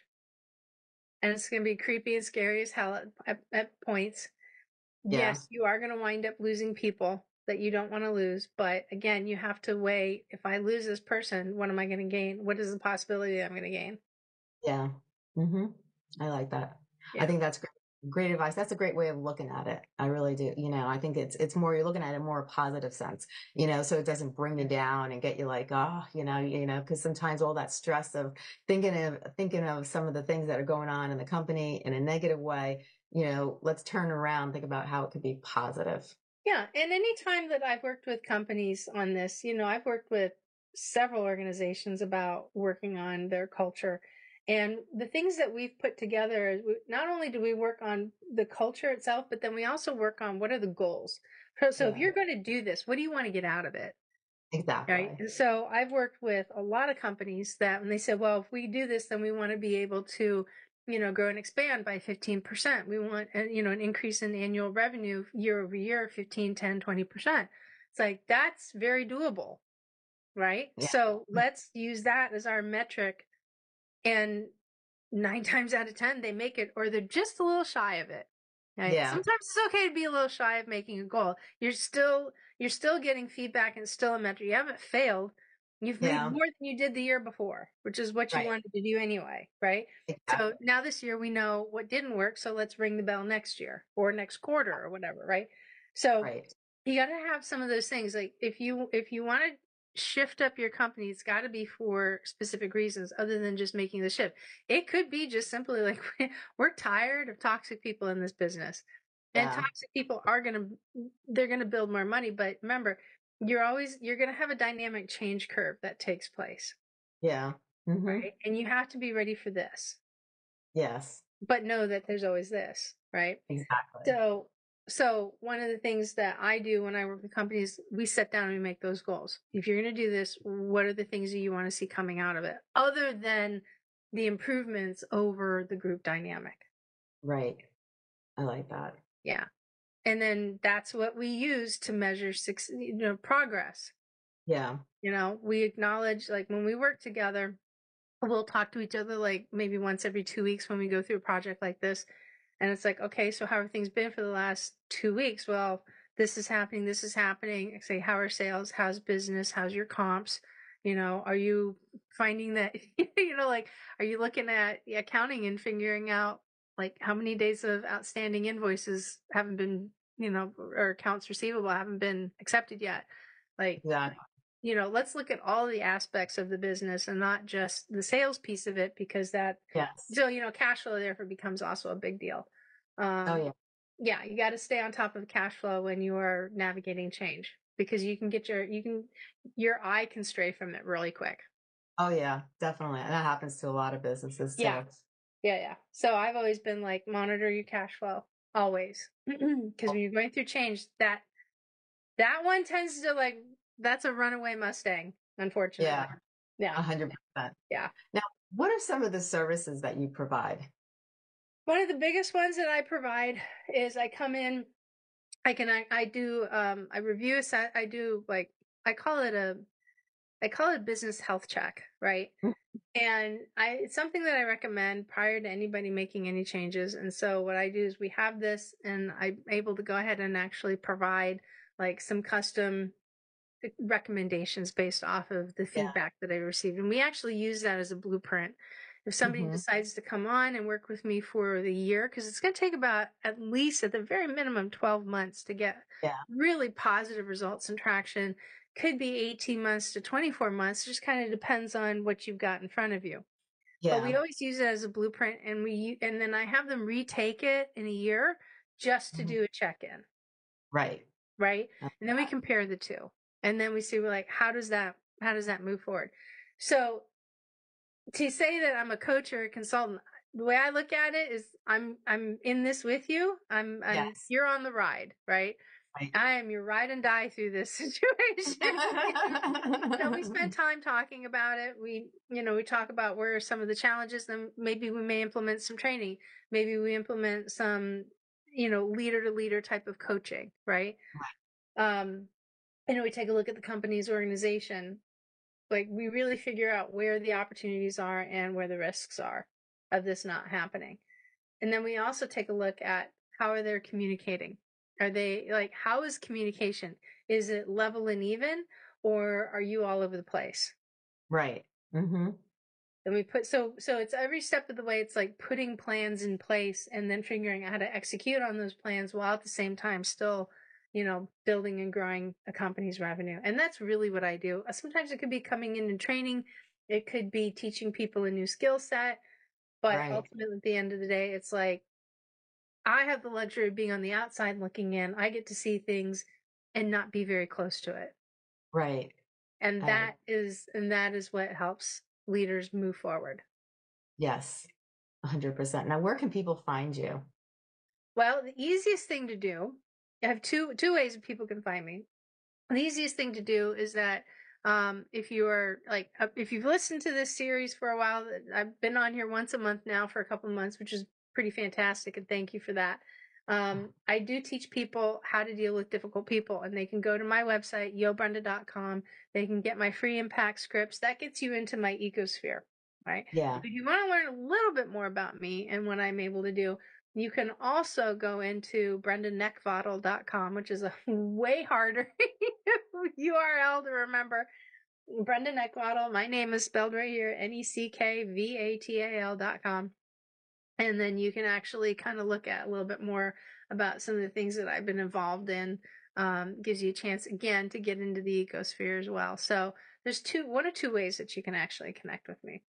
And it's going to be creepy and scary as hell at, at, at points. Yeah. Yes, you are going to wind up losing people that you don't want to lose. But again, you have to weigh, if I lose this person, what am I going to gain? What is the possibility that I'm going to gain? Yeah. Mm-hmm. I like that. Yeah. I think that's great Great advice. That's a great way of looking at it. I really do. You know, I think it's, it's more, you're looking at it more a positive sense, you know, so it doesn't bring you down and get you like, oh, you know, you know, cause sometimes all that stress of thinking of, thinking of some of the things that are going on in the company in a negative way, you know, let's turn around, think about how it could be positive. Yeah. And any time that I've worked with companies on this, you know, I've worked with several organizations about working on their culture. And the things that we've put together is we, not only do we work on the culture itself, but then we also work on what are the goals. So, so if Yeah, you're going to do this, what do you want to get out of it? Right. exactly. And so I've worked with a lot of companies that when they said, well, if we do this, then we want to be able to, you know, grow and expand by fifteen percent. We want, uh, you know, an increase in annual revenue year over year, fifteen, ten, twenty percent. It's like, that's very doable. Right. Yeah. So let's use that as our metric. And nine times out of ten, they make it, or they're just a little shy of it. Right? Yeah. Sometimes it's okay to be a little shy of making a goal. You're still, you're still getting feedback and still a metric. You haven't failed. You've made Yeah. more than you did the year before, which is what you Right. wanted to do anyway, right? Exactly. So now this year we know what didn't work. So let's ring the bell next year or next quarter or whatever, right? So Right. you got to have some of those things. Like if you, if you want to shift up your company, it's got to be for specific reasons other than just making the shift. It could be just simply like we're tired of toxic people in this business. And Yeah. toxic people are going to, they're going to build more money. But remember, you're always, you're going to have a dynamic change curve that takes place. Yeah. Mm-hmm. Right. And you have to be ready for this, Yes. but know that there's always this, right? Exactly. So, so one of the things that I do when I work with companies, we sit down and we make those goals. If you're going to do this, what are the things that you want to see coming out of it other than the improvements over the group dynamic? Right. I like that. Yeah. And then that's what we use to measure success, you know, progress. Yeah. You know, we acknowledge, like when we work together, we'll talk to each other like maybe once every two weeks when we go through a project like this. And it's like, okay, so how have things been for the last two weeks? Well, this is happening. This is happening. I say, how are sales? How's business? How's your comps? You know, are you finding that, you know, like, are you looking at the accounting and figuring out like how many days of outstanding invoices haven't been, you know, or accounts receivable haven't been accepted yet? Like, Exactly. you know, let's look at all the aspects of the business and not just the sales piece of it, because that, Yes. so, you know, cash flow therefore becomes also a big deal. Um, Oh yeah. yeah, you got to stay on top of cash flow when you are navigating change, because you can get your, you can, your eye can stray from it really quick. Oh yeah, definitely. And that happens to a lot of businesses too. Yeah. Yeah. Yeah. So I've always been like, monitor your cash flow always. Because when you're going through change, that, that one tends to like, that's a runaway Mustang, unfortunately. Yeah. Yeah. A hundred percent. Yeah. Now, what are some of the services that you provide? One of the biggest ones that I provide is I come in, I can, I, I do, um, I review a set, I do like, I call it a, I call it a business health check, right? And I, it's something that I recommend prior to anybody making any changes. And so what I do is we have this and I'm able to go ahead and actually provide like some custom recommendations based off of the feedback yeah. that I received. And we actually use that as a blueprint. If somebody mm-hmm. decides to come on and work with me for the year, because it's going to take about at least at the very minimum twelve months to get yeah. really positive results and traction. Could be eighteen months to twenty-four months. It just kind of depends on what you've got in front of you. Yeah. But we always use it as a blueprint, and we and then I have them retake it in a year just to mm-hmm. do a check-in. Right. Right. Okay. And then we compare the two. And then we see, we're like, how does that, how does that move forward? So to say that I'm a coach or a consultant, the way I look at it is I'm, I'm in this with you. I'm, I'm yes. You're on the ride, right? right? I am your ride and die through this situation. So we spend time talking about it. We, you know, we talk about where are some of the challenges, then maybe we may implement some training. Maybe we implement some, you know, leader to leader type of coaching, right? right. Um, And we take a look at the company's organization. Like we really figure out where the opportunities are and where the risks are of this not happening. And then we also take a look at how are they communicating? Are they like, how is communication? Is it level and even, or are you all over the place? Right. Mm-hmm. Then we put, so, so it's every step of the way. It's like putting plans in place and then figuring out how to execute on those plans while at the same time still, you know, building and growing a company's revenue. And that's really what I do. Sometimes it could be coming in and training. It could be teaching people a new skill set. But Right. ultimately, at the end of the day, it's like, I have the luxury of being on the outside looking in. I get to see things and not be very close to it. Right. And I, that is, and that is what helps leaders move forward. yes, one hundred percent. Now, where can people find you? Well, the easiest thing to do, I have two, two ways that people can find me. The easiest thing to do is that, um, if you are like, uh, if you've listened to this series for a while, I've been on here once a month now for a couple of months, which is pretty fantastic. And thank you for that. Um, I do teach people how to deal with difficult people, and they can go to my website, yo brenda dot com. They can get my free impact scripts. That gets you into my ecosphere, right? Yeah. If you want to learn a little bit more about me and what I'm able to do, you can also go into brenda neckvattle dot com, which is a way harder U R L to remember. Brenda Neckvattle. My name is spelled right here, N E C K V A T A L dot com. And then you can actually kind of look at a little bit more about some of the things that I've been involved in. Um, gives you a chance, again, to get into the ecosphere as well. So there's two, one or two ways that you can actually connect with me.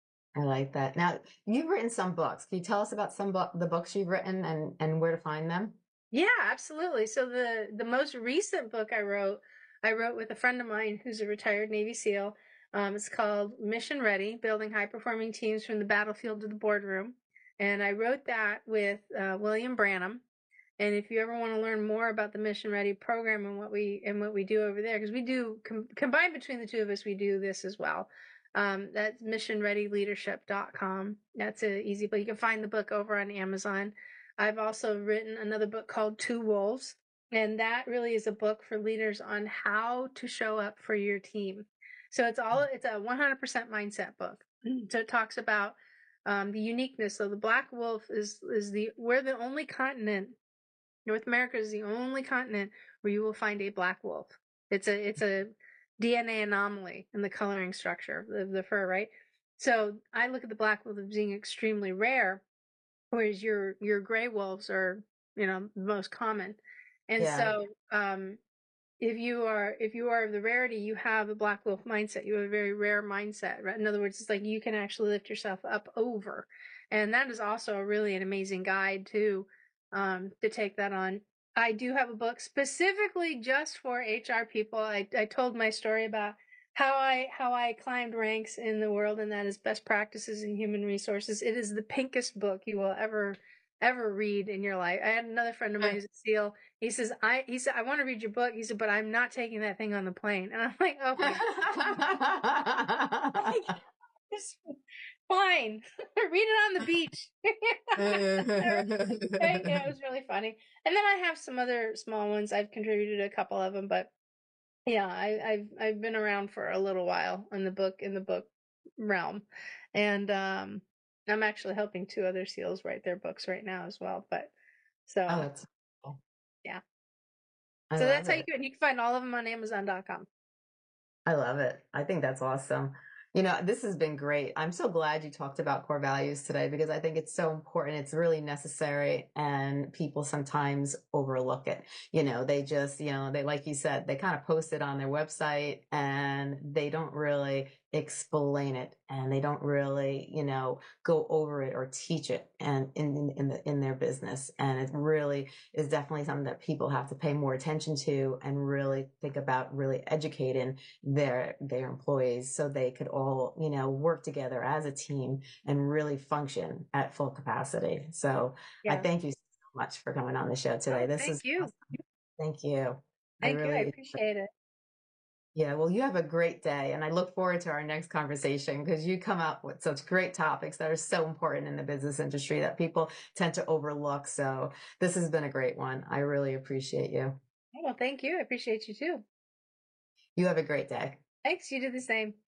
I like that. Now, you've written some books. Can you tell us about some bu- the books you've written and, and where to find them? Yeah, absolutely. So the, the most recent book I wrote, I wrote with a friend of mine who's a retired Navy SEAL. Um, it's called Mission Ready, Building High Performing Teams from the Battlefield to the Boardroom. And I wrote that with uh, William Branham. And if you ever want to learn more about the Mission Ready program and what we and what we do over there, because we do com- combined between the two of us, we do this as well. Um, that's mission ready leadership dot com. That's a easy, but you can find the book over on Amazon. I've also written another book called Two Wolves, and that really is a book for leaders on how to show up for your team. So it's all it's a one hundred percent mindset book. So it talks about um, the uniqueness. So the black wolf is is the we're the only continent. North America is the only continent where you will find a black wolf. It's a it's a D N A anomaly in the coloring structure of the fur, right? So I look at the black wolf as being extremely rare, whereas your your gray wolves are, you know, the most common. And Yeah. so um if you are if you are of the rarity, you have a black wolf mindset. You have a very rare mindset, right? In other words, it's like you can actually lift yourself up over. And that is also really an amazing guide too, um, to take that on. I do have a book specifically just for H R people. I, I told my story about how I how I climbed ranks in the world, and that is best practices in human resources. It is the pinkest book you will ever ever read in your life. I had another friend of mine who's a SEAL. He says, I he said, I want to read your book. He said, but I'm not taking that thing on the plane. And I'm like, oh my God. It's fine. Read it on the beach. Right? Yeah, it was really funny. And then I have some other small ones. I've contributed a couple of them, but yeah, I, I've I've been around for a little while in the book in the book realm, and um, I'm actually helping two other SEALs write their books right now as well. But so Oh, that's cool. yeah, I so love that's how you it. can you can find all of them on Amazon dot com. I love it. I think that's awesome. You know, this has been great. I'm so glad you talked about core values today because I think it's so important. It's really necessary and people sometimes overlook it. You know, they just, you know, they, like you said, they kind of post it on their website and they don't really explain it and they don't really, you know, go over it or teach it and in, in, in the, in their business. And it really is definitely something that people have to pay more attention to and really think about really educating their, their employees so they could all, you know, work together as a team and really function at full capacity. So Yeah. I thank you so much for coming on the show today. Oh, this thank is you. awesome. Thank you. Thank I you. really I appreciate it. Yeah, well, you have a great day, and I look forward to our next conversation because you come up with such great topics that are so important in the business industry that people tend to overlook. So this has been a great one. I really appreciate you. Well, thank you. I appreciate you too. You have a great day. Thanks. You do the same.